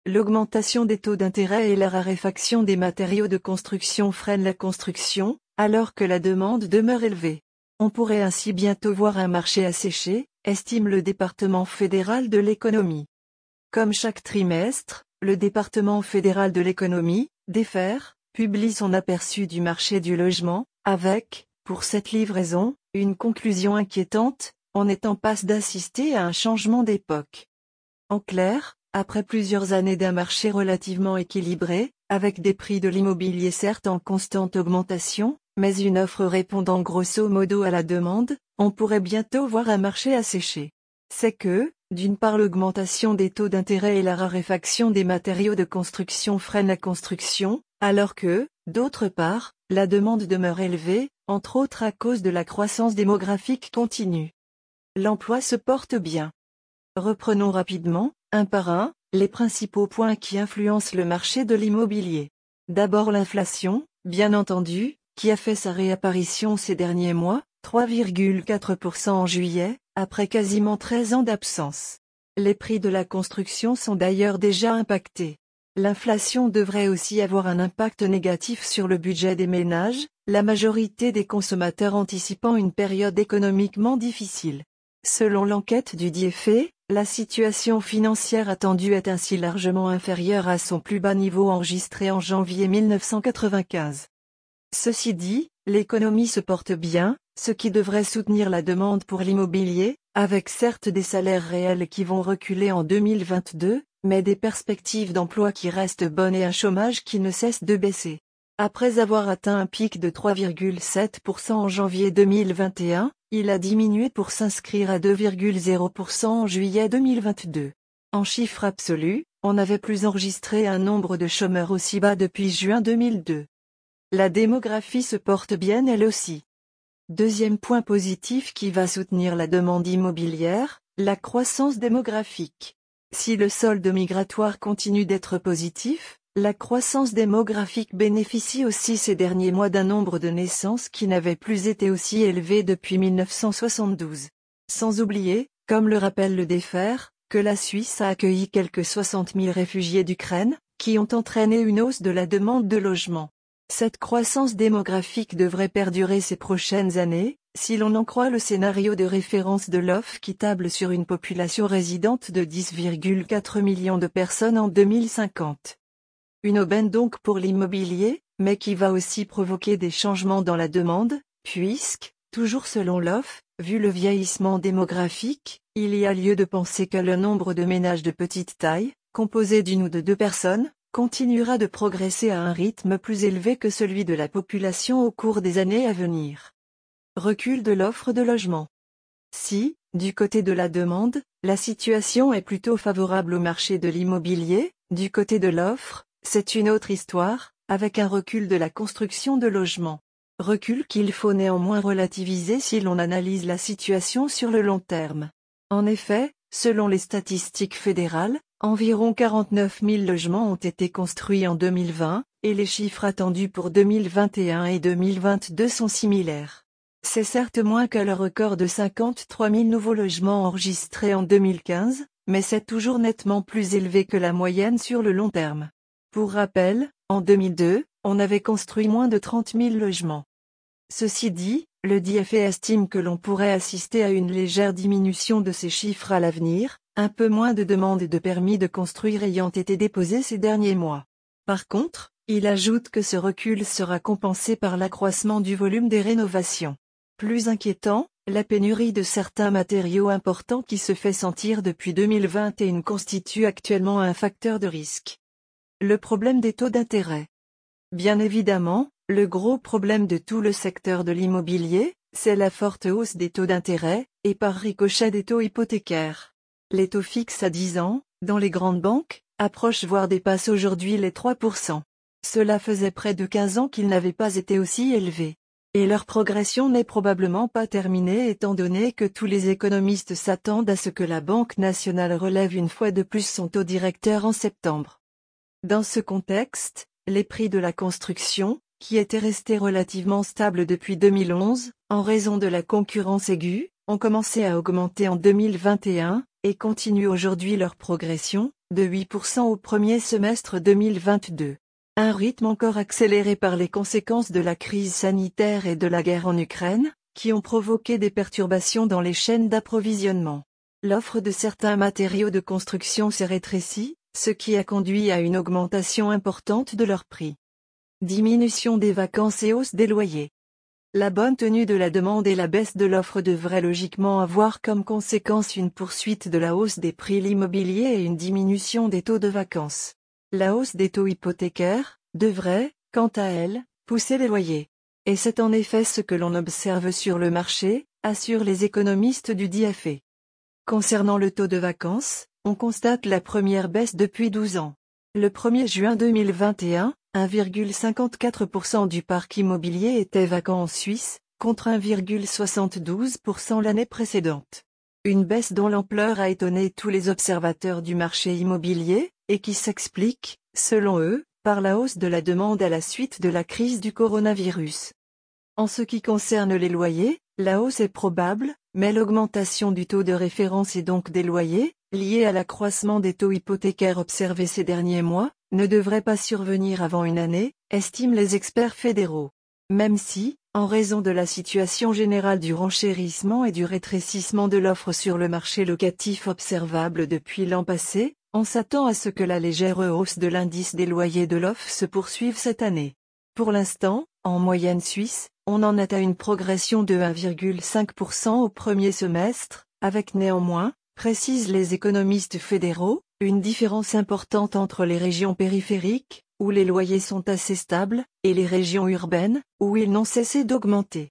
L'augmentation des taux d'intérêt et la raréfaction des matériaux de construction freinent la construction, alors que la demande demeure élevée. On pourrait ainsi bientôt voir un marché asséché, estime le département fédéral de l'économie. Comme chaque trimestre, le département fédéral de l'économie, DFER, publie son aperçu du marché du logement, avec, pour cette livraison, une conclusion inquiétante: on est en passe d'assister à un changement d'époque. En clair, après plusieurs années d'un marché relativement équilibré, avec des prix de l'immobilier certes en constante augmentation, mais une offre répondant grosso modo à la demande, on pourrait bientôt voir un marché asséché. C'est que, d'une part, l'augmentation des taux d'intérêt et la raréfaction des matériaux de construction freinent la construction, alors que, d'autre part, la demande demeure élevée, entre autres à cause de la croissance démographique continue. L'emploi se porte bien. Reprenons rapidement, un par un, les principaux points qui influencent le marché de l'immobilier. D'abord l'inflation, bien entendu, qui a fait sa réapparition ces derniers mois, 3,4% en juillet, après quasiment 13 ans d'absence. Les prix de la construction sont d'ailleurs déjà impactés. L'inflation devrait aussi avoir un impact négatif sur le budget des ménages, la majorité des consommateurs anticipant une période économiquement difficile. Selon l'enquête du DFE, la situation financière attendue est ainsi largement inférieure à son plus bas niveau enregistré en janvier 1995. Ceci dit, l'économie se porte bien, ce qui devrait soutenir la demande pour l'immobilier, avec certes des salaires réels qui vont reculer en 2022, mais des perspectives d'emploi qui restent bonnes et un chômage qui ne cesse de baisser. Après avoir atteint un pic de 3,7% en janvier 2021, il a diminué pour s'inscrire à 2,0% en juillet 2022. En chiffres absolus, on n'avait plus enregistré un nombre de chômeurs aussi bas depuis juin 2002. La démographie se porte bien elle aussi. Deuxième point positif qui va soutenir la demande immobilière, la croissance démographique. Si le solde migratoire continue d'être positif, la croissance démographique bénéficie aussi ces derniers mois d'un nombre de naissances qui n'avait plus été aussi élevé depuis 1972. Sans oublier, comme le rappelle le DFER, que la Suisse a accueilli quelques 60 000 réfugiés d'Ukraine, qui ont entraîné une hausse de la demande de logement. Cette croissance démographique devrait perdurer ces prochaines années, si l'on en croit le scénario de référence de l'OFF qui table sur une population résidente de 10,4 millions de personnes en 2050. Une aubaine donc pour l'immobilier, mais qui va aussi provoquer des changements dans la demande, puisque, toujours selon l'OFF, vu le vieillissement démographique, il y a lieu de penser que le nombre de ménages de petite taille, composés d'une ou de deux personnes, continuera de progresser à un rythme plus élevé que celui de la population au cours des années à venir. Recul de l'offre de logement. Si, du côté de la demande, la situation est plutôt favorable au marché de l'immobilier, du côté de l'offre, c'est une autre histoire, avec un recul de la construction de logements. Recul qu'il faut néanmoins relativiser si l'on analyse la situation sur le long terme. En effet, selon les statistiques fédérales, environ 49 000 logements ont été construits en 2020, et les chiffres attendus pour 2021 et 2022 sont similaires. C'est certes moins que le record de 53 000 nouveaux logements enregistrés en 2015, mais c'est toujours nettement plus élevé que la moyenne sur le long terme. Pour rappel, en 2002, on avait construit moins de 30 000 logements. Ceci dit, le DFE estime que l'on pourrait assister à une légère diminution de ces chiffres à l'avenir, un peu moins de demandes de permis de construire ayant été déposées ces derniers mois. Par contre, il ajoute que ce recul sera compensé par l'accroissement du volume des rénovations. Plus inquiétant, la pénurie de certains matériaux importants qui se fait sentir depuis 2021 constitue actuellement un facteur de risque. Le problème des taux d'intérêt. Bien évidemment, le gros problème de tout le secteur de l'immobilier, c'est la forte hausse des taux d'intérêt, et par ricochet des taux hypothécaires. Les taux fixes à 10 ans, dans les grandes banques, approchent voire dépassent aujourd'hui les 3%. Cela faisait près de 15 ans qu'ils n'avaient pas été aussi élevés. Et leur progression n'est probablement pas terminée étant donné que tous les économistes s'attendent à ce que la Banque nationale relève une fois de plus son taux directeur en septembre. Dans ce contexte, les prix de la construction, qui étaient restés relativement stables depuis 2011, en raison de la concurrence aiguë, ont commencé à augmenter en 2021, et continuent aujourd'hui leur progression, de 8% au premier semestre 2022. Un rythme encore accéléré par les conséquences de la crise sanitaire et de la guerre en Ukraine, qui ont provoqué des perturbations dans les chaînes d'approvisionnement. L'offre de certains matériaux de construction s'est rétrécie, ce qui a conduit à une augmentation importante de leur prix. Diminution des vacances et hausse des loyers. La bonne tenue de la demande et la baisse de l'offre devraient logiquement avoir comme conséquence une poursuite de la hausse des prix de l'immobilier et une diminution des taux de vacances. La hausse des taux hypothécaires devrait, quant à elle, pousser les loyers. Et c'est en effet ce que l'on observe sur le marché, assurent les économistes du DFE. Concernant le taux de vacances, on constate la première baisse depuis 12 ans. Le 1er juin 2021, 1,54% du parc immobilier était vacant en Suisse, contre 1,72% l'année précédente. Une baisse dont l'ampleur a étonné tous les observateurs du marché immobilier, et qui s'explique, selon eux, par la hausse de la demande à la suite de la crise du coronavirus. En ce qui concerne les loyers, la hausse est probable, mais l'augmentation du taux de référence et donc des loyers, liée à l'accroissement des taux hypothécaires observés ces derniers mois, ne devrait pas survenir avant une année, estiment les experts fédéraux. Même si, en raison de la situation générale du renchérissement et du rétrécissement de l'offre sur le marché locatif observable depuis l'an passé, on s'attend à ce que la légère hausse de l'indice des loyers de l'offre se poursuive cette année. Pour l'instant, en moyenne suisse, on en est à une progression de 1,5% au premier semestre, avec néanmoins, précisent les économistes fédéraux, une différence importante entre les régions périphériques, où les loyers sont assez stables, et les régions urbaines, où ils n'ont cessé d'augmenter.